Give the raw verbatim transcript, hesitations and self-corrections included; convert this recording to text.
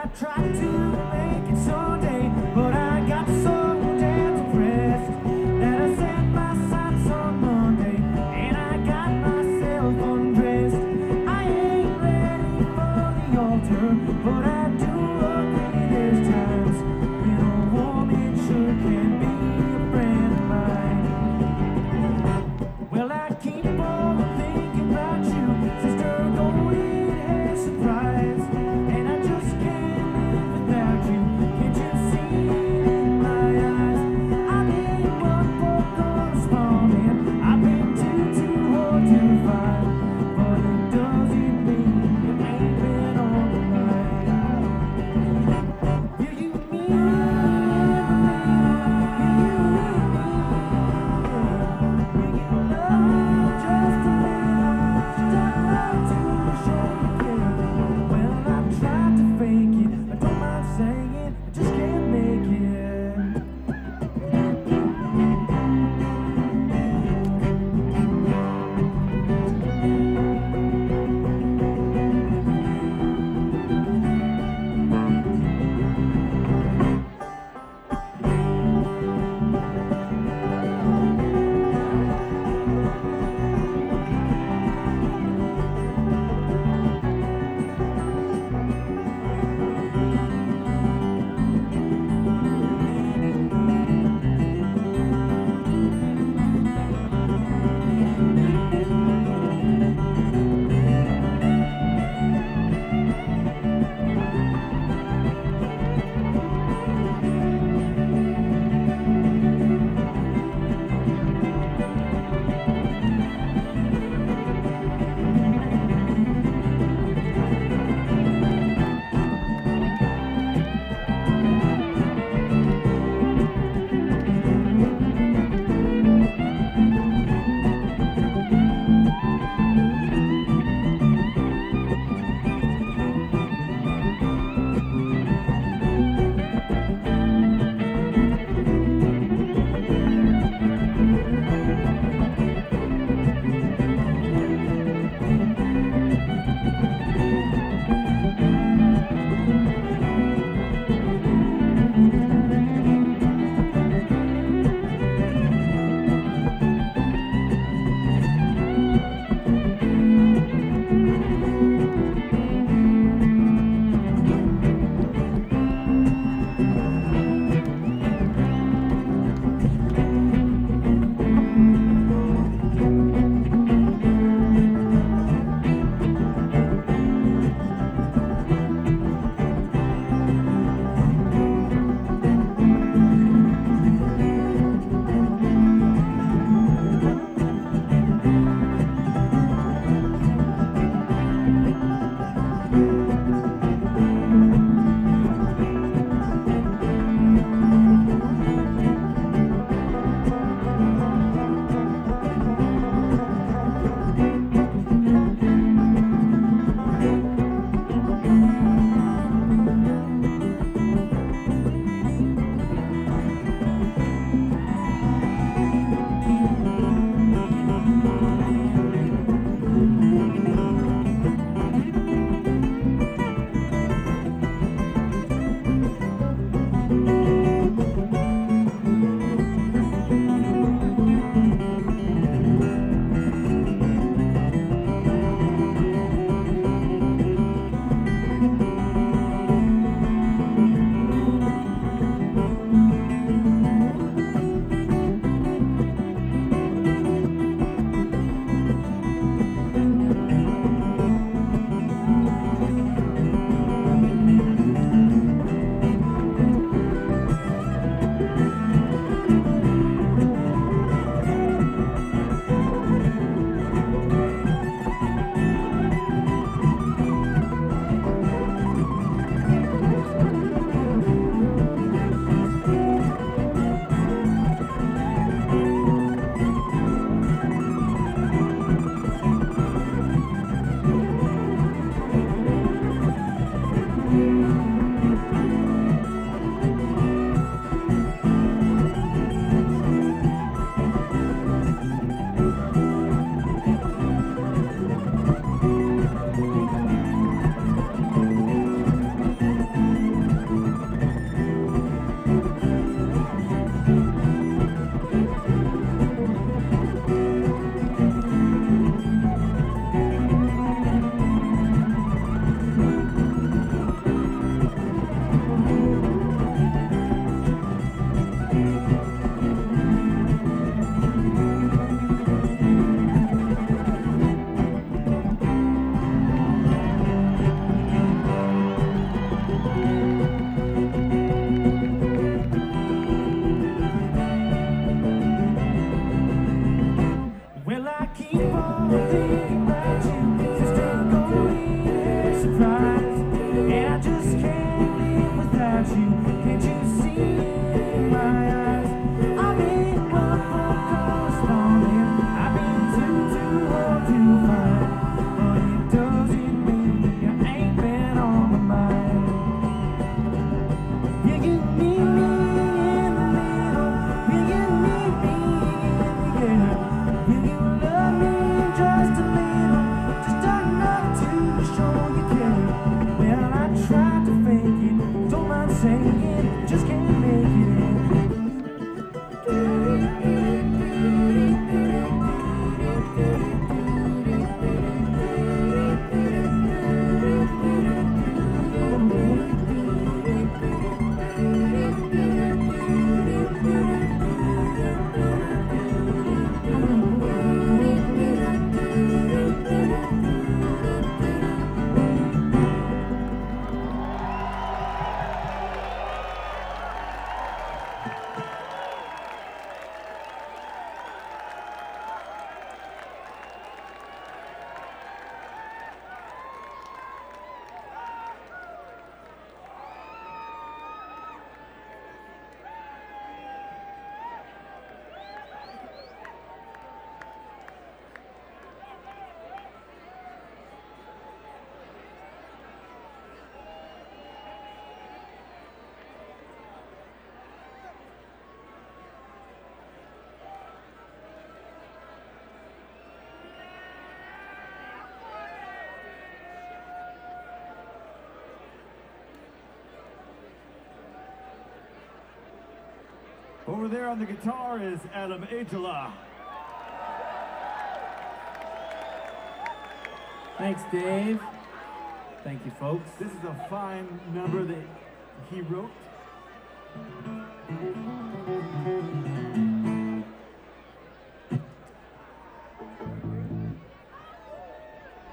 Tried to make it someday, but I got so damn depressed that I set my sights on Monday and I got myself undressed. I ain't ready for the altar, but I do agree there's times when a woman sure can be a friend of mine. Well, I keep on thinking about you, sister, golden hair surprise, and I just can't without you. Can't you see it in my eyes? I've been one for corresponding, I've been too, too hard to find, but it doesn't mean you ain't been on the line. Over there on the guitar is Adam Ajala. Thanks, Dave. Thank you, folks. This is a fine number that he wrote.